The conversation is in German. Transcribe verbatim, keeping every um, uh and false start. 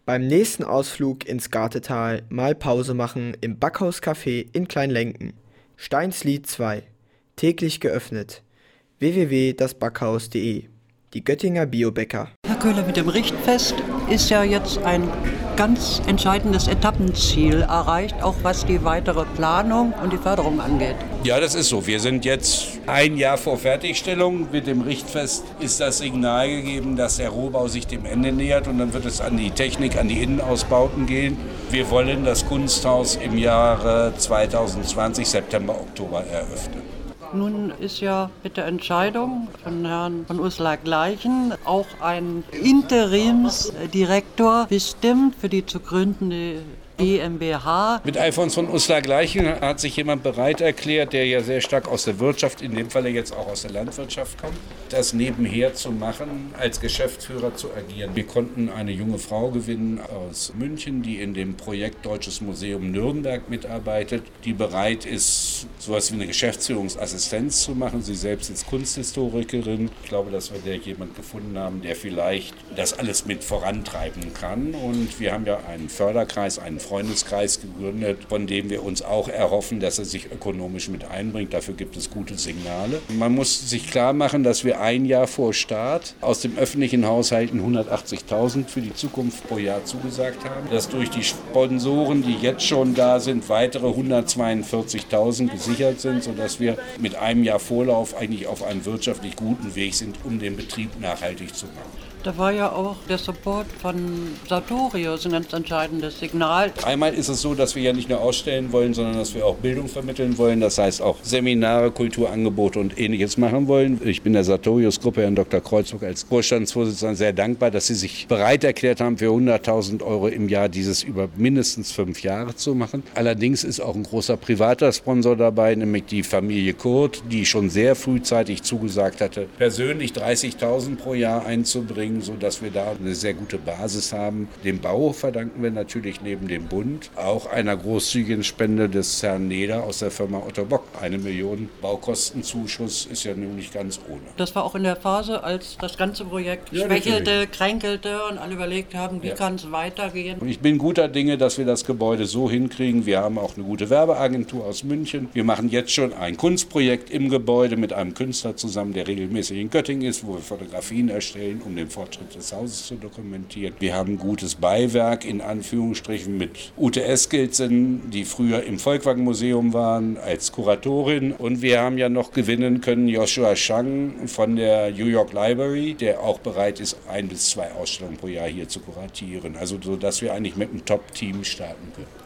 Beim nächsten Ausflug ins Gartetal mal Pause machen im Backhaus-Café in Kleinlenken. Steinslied zwei. Täglich geöffnet. w w w punkt das backhaus punkt de. Die Göttinger Biobäcker. Herr Köhler, mit dem Richtfest ist ja jetzt ein ganz entscheidendes Etappenziel erreicht, auch was die weitere Planung und die Förderung angeht. Ja, das ist so. Wir sind jetzt ein Jahr vor Fertigstellung. Mit dem Richtfest ist das Signal gegeben, dass der Rohbau sich dem Ende nähert und dann wird es an die Technik, an die Innenausbauten gehen. Wir wollen das Kunsthaus im Jahre zwanzig zwanzig, September, Oktober eröffnen. Nun ist ja mit der Entscheidung von Herrn von Uslar-Gleichen auch ein Interimsdirektor bestimmt für die zu gründende GmbH. Mit Alfons von Uslar-Gleichen hat sich jemand bereit erklärt, der ja sehr stark aus der Wirtschaft, in dem Falle jetzt auch aus der Landwirtschaft kommt, das nebenher zu machen, als Geschäftsführer zu agieren. Wir konnten eine junge Frau gewinnen aus München, die in dem Projekt Deutsches Museum Nürnberg mitarbeitet, die bereit ist, sowas wie eine Geschäftsführungsassistenz zu machen. Sie selbst ist Kunsthistorikerin. Ich glaube, dass wir da jemanden gefunden haben, der vielleicht das alles mit vorantreiben kann. Und wir haben ja einen Förderkreis, einen Freundeskreis gegründet, von dem wir uns auch erhoffen, dass er sich ökonomisch mit einbringt. Dafür gibt es gute Signale. Man muss sich klar machen, dass wir ein Jahr vor Start aus dem öffentlichen Haushalten hundertachtzigtausend für die Zukunft pro Jahr zugesagt haben, dass durch die Sponsoren, die jetzt schon da sind, weitere hundertzweiundvierzigtausend gesichert sind, sodass wir mit einem Jahr Vorlauf eigentlich auf einem wirtschaftlich guten Weg sind, um den Betrieb nachhaltig zu machen. Da war ja auch der Support von Sartorius ein ganz entscheidendes Signal. Einmal ist es so, dass wir ja nicht nur ausstellen wollen, sondern dass wir auch Bildung vermitteln wollen. Das heißt auch Seminare, Kulturangebote und Ähnliches machen wollen. Ich bin der Sartorius-Gruppe, Herrn Doktor Kreuzburg, als Vorstandsvorsitzender sehr dankbar, dass Sie sich bereit erklärt haben, für hunderttausend Euro im Jahr dieses über mindestens fünf Jahre zu machen. Allerdings ist auch ein großer privater Sponsor dabei, nämlich die Familie Kurt, die schon sehr frühzeitig zugesagt hatte, persönlich dreißigtausend pro Jahr einzubringen, sodass wir da eine sehr gute Basis haben. Dem Bau verdanken wir natürlich neben dem Bund auch einer großzügigen Spende des Herrn Neder aus der Firma Otto Bock. Eine Million Baukostenzuschuss ist ja nun nicht ganz ohne. Das war auch in der Phase, als das ganze Projekt ja, schwächelte, natürlich. kränkelte und alle überlegt haben, wie ja. kann es weitergehen. Und ich bin guter Dinge, dass wir das Gebäude so hinkriegen. Wir haben auch eine gute Werbeagentur aus München. Wir machen jetzt schon ein Kunstprojekt im Gebäude mit einem Künstler zusammen, der regelmäßig in Göttingen ist, wo wir Fotografien erstellen, um den Fortschritt des Hauses zu dokumentieren. Wir haben gutes Beiwerk in Anführungsstrichen mit Ute Eskildsen, die früher im Volkwang-Museum waren als Kuratorin. Und wir haben ja noch gewinnen können Joshua Chang von der New York Library, der auch bereit ist, ein bis zwei Ausstellungen pro Jahr hier zu kuratieren. Also so, dass wir eigentlich mit einem Top-Team starten können.